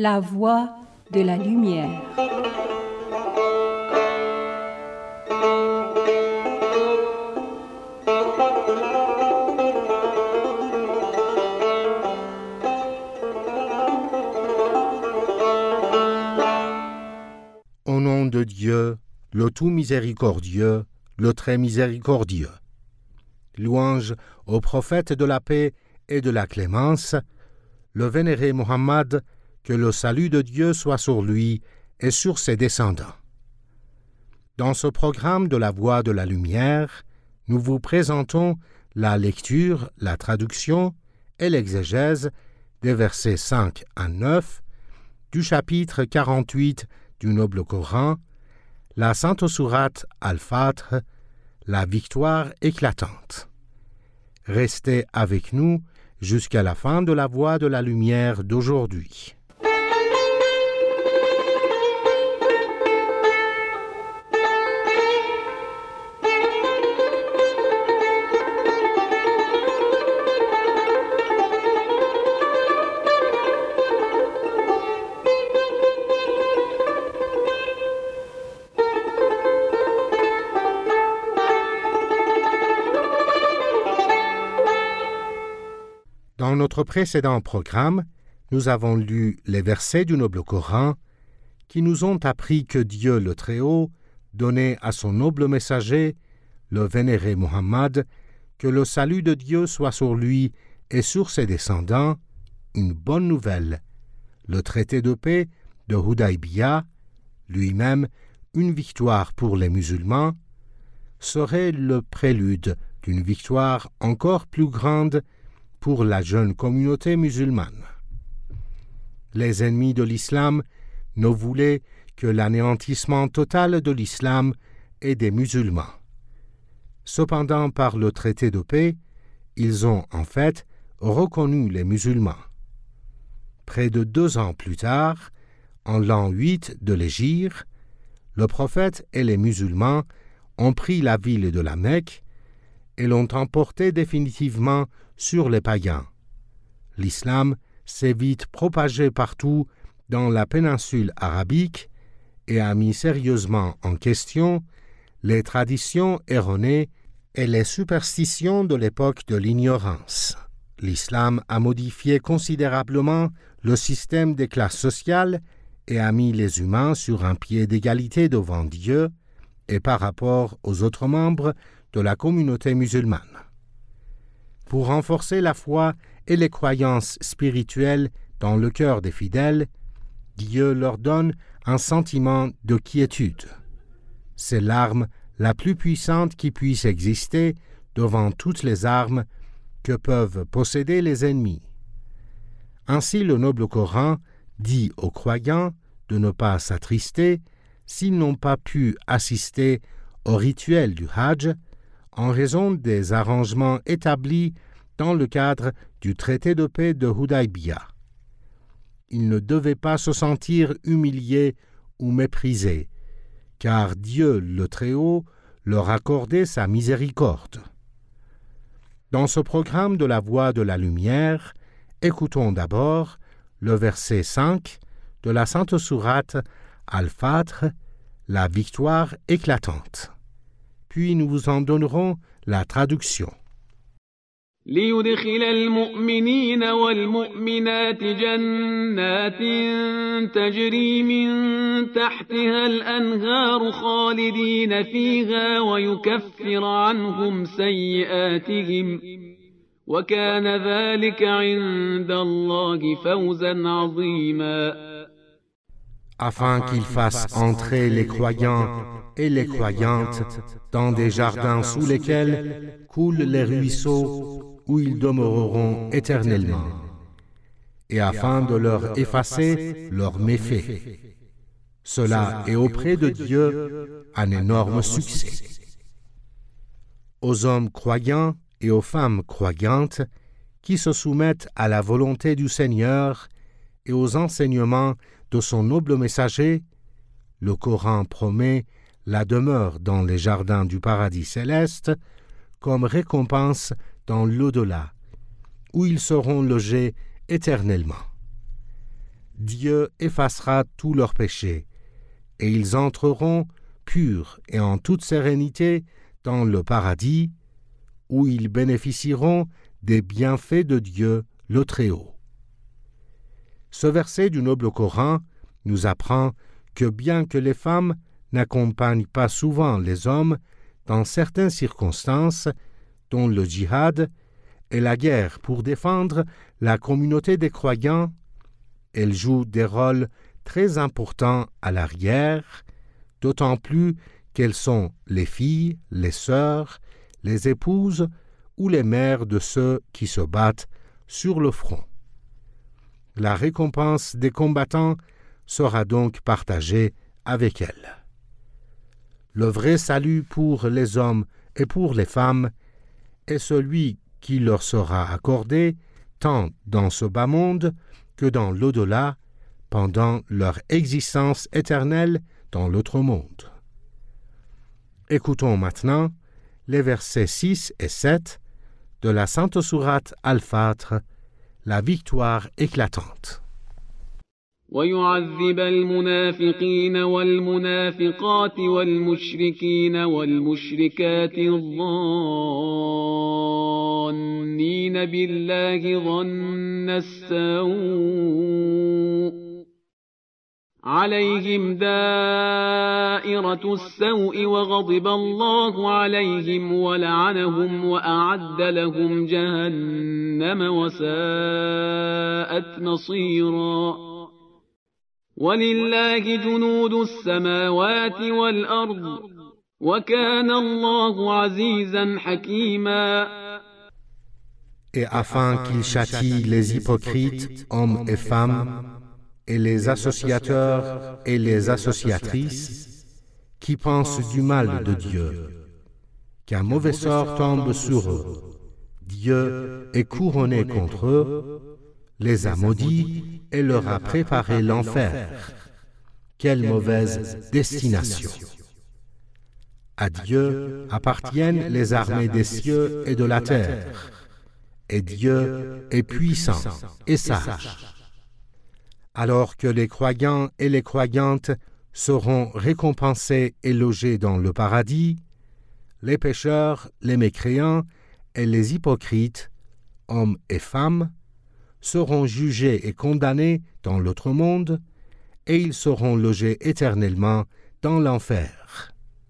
La voie de la lumière. Au nom de Dieu, le tout miséricordieux, le très miséricordieux. Louange au prophète de la paix et de la clémence, le vénéré Mohammed, que le salut de Dieu soit sur lui et sur ses descendants. Dans ce programme de la Voie de la Lumière, nous vous présentons la lecture, la traduction et l'exégèse des versets 5 à 9 du chapitre 48 du Noble Coran, la Sainte Sourate Al-Fatr, la victoire éclatante. Restez avec nous jusqu'à la fin de la Voie de la Lumière d'aujourd'hui. Dans notre précédent programme, nous avons lu les versets du Noble Coran qui nous ont appris que Dieu le Très-Haut donnait à son noble messager, le vénéré Mohammed, que le salut de Dieu soit sur lui et sur ses descendants, une bonne nouvelle. Le traité de paix de Hudaybiyah, lui-même une victoire pour les musulmans, serait le prélude d'une victoire encore plus grande pour la jeune communauté musulmane. Les ennemis de l'islam ne voulaient que l'anéantissement total de l'islam et des musulmans. Cependant, par le traité de paix, ils ont en fait reconnu les musulmans. Près de 2 ans plus tard, en l'an 8 de l'Hégire, le prophète et les musulmans ont pris la ville de la Mecque et l'ont emportée définitivement sur les païens. L'islam s'est vite propagé partout dans la péninsule arabique et a mis sérieusement en question les traditions erronées et les superstitions de l'époque de l'ignorance. L'islam a modifié considérablement le système des classes sociales et a mis les humains sur un pied d'égalité devant Dieu et par rapport aux autres membres de la communauté musulmane. Pour renforcer la foi et les croyances spirituelles dans le cœur des fidèles, Dieu leur donne un sentiment de quiétude. C'est l'arme la plus puissante qui puisse exister devant toutes les armes que peuvent posséder les ennemis. Ainsi, le Noble Coran dit aux croyants de ne pas s'attrister s'ils n'ont pas pu assister au rituel du Hajj en raison des arrangements établis dans le cadre du traité de paix de Hudaybiyah. Ils ne devaient pas se sentir humiliés ou méprisés, car Dieu le Très-Haut leur accordait sa miséricorde. Dans ce programme de la Voie de la Lumière, écoutons d'abord le verset 5 de la Sainte Sourate Al-Fatr, la victoire éclatante. Puis nous vous en donnerons la traduction. ليدخل المؤمنين والمؤمنات جنات تجري من تحتها الأنهار خالدين فيها ويكفر عنهم سيئاتهم وكان ذلك عند الله فوزا عظيما. Afin qu'il fasse entrer les croyants et les croyantes dans des jardins sous lesquels coulent les ruisseaux où ils demeureront éternellement, et afin de leur effacer leurs méfaits. Cela est auprès de Dieu un énorme succès. Aux hommes croyants et aux femmes croyantes qui se soumettent à la volonté du Seigneur et aux enseignements de son noble messager, le Coran promet la demeure dans les jardins du paradis céleste comme récompense dans l'au-delà, où ils seront logés éternellement. Dieu effacera tous leurs péchés, et ils entreront purs et en toute sérénité dans le paradis, où ils bénéficieront des bienfaits de Dieu le Très-Haut. Ce verset du noble Coran nous apprend que bien que les femmes n'accompagnent pas souvent les hommes dans certaines circonstances, dont le djihad et la guerre pour défendre la communauté des croyants, elles jouent des rôles très importants à l'arrière, d'autant plus qu'elles sont les filles, les sœurs, les épouses ou les mères de ceux qui se battent sur le front. La récompense des combattants sera donc partagée avec elles. Le vrai salut pour les hommes et pour les femmes est celui qui leur sera accordé tant dans ce bas monde que dans l'au-delà, pendant leur existence éternelle dans l'autre monde. Écoutons maintenant les versets 6 et 7 de la Sainte Sourate Al-Fātir, la victoire éclatante. ويعذب المنافقين والمنافقات والمشركين والمشركات الظانين بالله ظن السوء عليهم دائرة السوء وغضب الله عليهم ولعنهم وأعد لهم جهنم وساءت مصيرا ولله جنود السماوات والأرض وكان الله عزيزا حكيما. Et afin qu'il châtie les hypocrites, hommes et femmes, et les associateurs et les associatrices qui pensent du mal de Dieu, qu'un mauvais sort tombe sur eux. Dieu est couronné contre eux, les a maudits et leur a préparé l'enfer. Quelle mauvaise destination! À Dieu appartiennent les armées des cieux et de la terre, et Dieu est puissant et sage. Alors que les croyants et les croyantes seront récompensés et logés dans le paradis, les pécheurs, les mécréants et les hypocrites, hommes et femmes, seront jugés et condamnés dans l'autre monde, et ils seront logés éternellement dans l'enfer.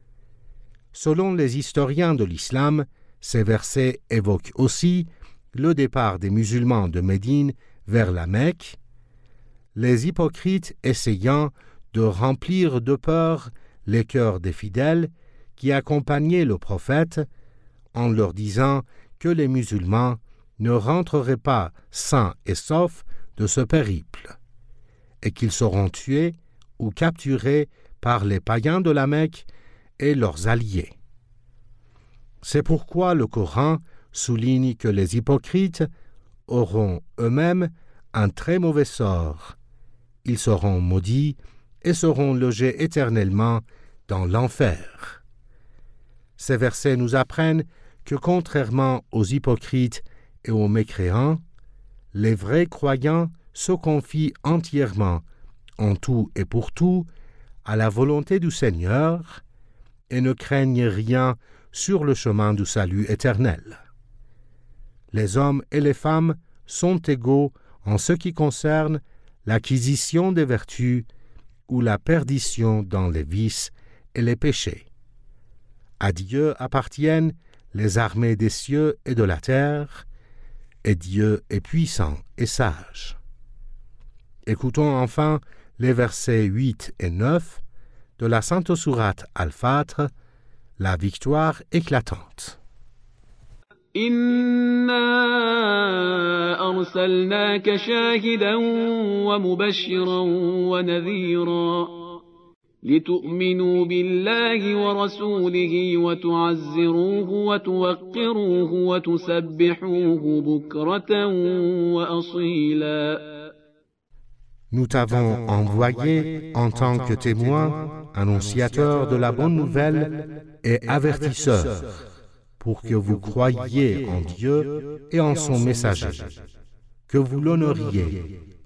Selon les historiens de l'islam, ces versets évoquent aussi le départ des musulmans de Médine vers la Mecque, les hypocrites essayant de remplir de peur les cœurs des fidèles qui accompagnaient le prophète en leur disant que les musulmans ne rentreraient pas sains et saufs de ce périple et qu'ils seront tués ou capturés par les païens de la Mecque et leurs alliés. C'est pourquoi le Coran souligne que les hypocrites auront eux-mêmes un très mauvais sort. Ils seront maudits et seront logés éternellement dans l'enfer. Ces versets nous apprennent que contrairement aux hypocrites et aux mécréants, les vrais croyants se confient entièrement, en tout et pour tout, à la volonté du Seigneur et ne craignent rien sur le chemin du salut éternel. Les hommes et les femmes sont égaux en ce qui concerne l'acquisition des vertus ou la perdition dans les vices et les péchés. À Dieu appartiennent les armées des cieux et de la terre, et Dieu est puissant et sage. Écoutons enfin les versets 8 et 9 de la Sainte Sourate Al-Fātir, la victoire éclatante. إنا أرسلناك شاهدا ومبشرا ونذيرا لتؤمنوا بالله ورسوله وتعزروه وتوقروه وتسبحوه بكرة وأصيلا. Nous t'avons envoyé en tant que témoin, annonciateur de la bonne nouvelle et avertisseur, pour que vous croyiez en Dieu et en son messager, que vous l'honoriez,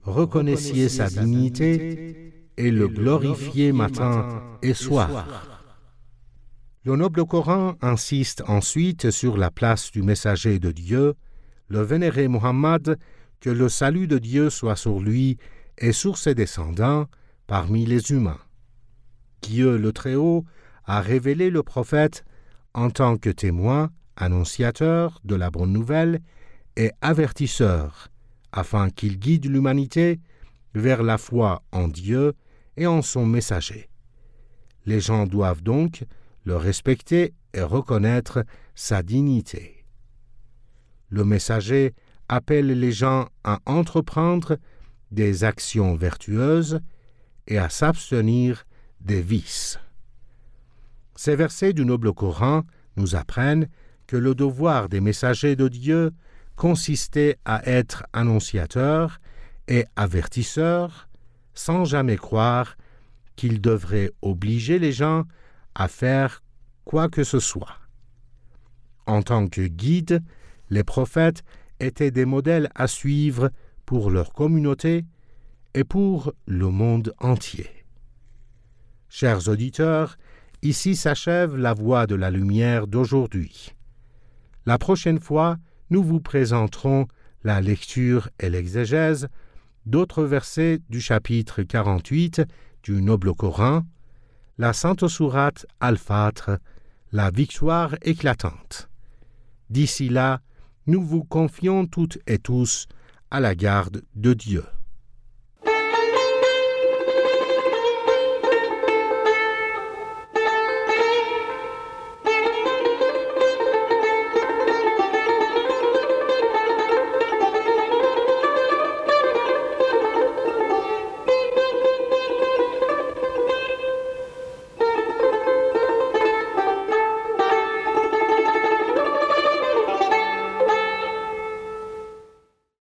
reconnaissiez sa dignité et le glorifiez matin et soir. Le noble Coran insiste ensuite sur la place du messager de Dieu, le vénéré Muhammad, que le salut de Dieu soit sur lui et sur ses descendants parmi les humains. Dieu le Très-Haut a révélé le prophète en tant que témoin, annonciateur de la bonne nouvelle et avertisseur, afin qu'il guide l'humanité vers la foi en Dieu et en son messager. Les gens doivent donc le respecter et reconnaître sa dignité. Le messager appelle les gens à entreprendre des actions vertueuses et à s'abstenir des vices. Ces versets du noble Coran nous apprennent que le devoir des messagers de Dieu consistait à être annonciateurs et avertisseurs sans jamais croire qu'ils devraient obliger les gens à faire quoi que ce soit. En tant que guides, les prophètes étaient des modèles à suivre pour leur communauté et pour le monde entier. Chers auditeurs, ici s'achève la voie de la lumière d'aujourd'hui. La prochaine fois, nous vous présenterons la lecture et l'exégèse d'autres versets du chapitre 48 du noble Coran, la sainte sourate Al-Fatr, la victoire éclatante. D'ici là, nous vous confions toutes et tous à la garde de Dieu.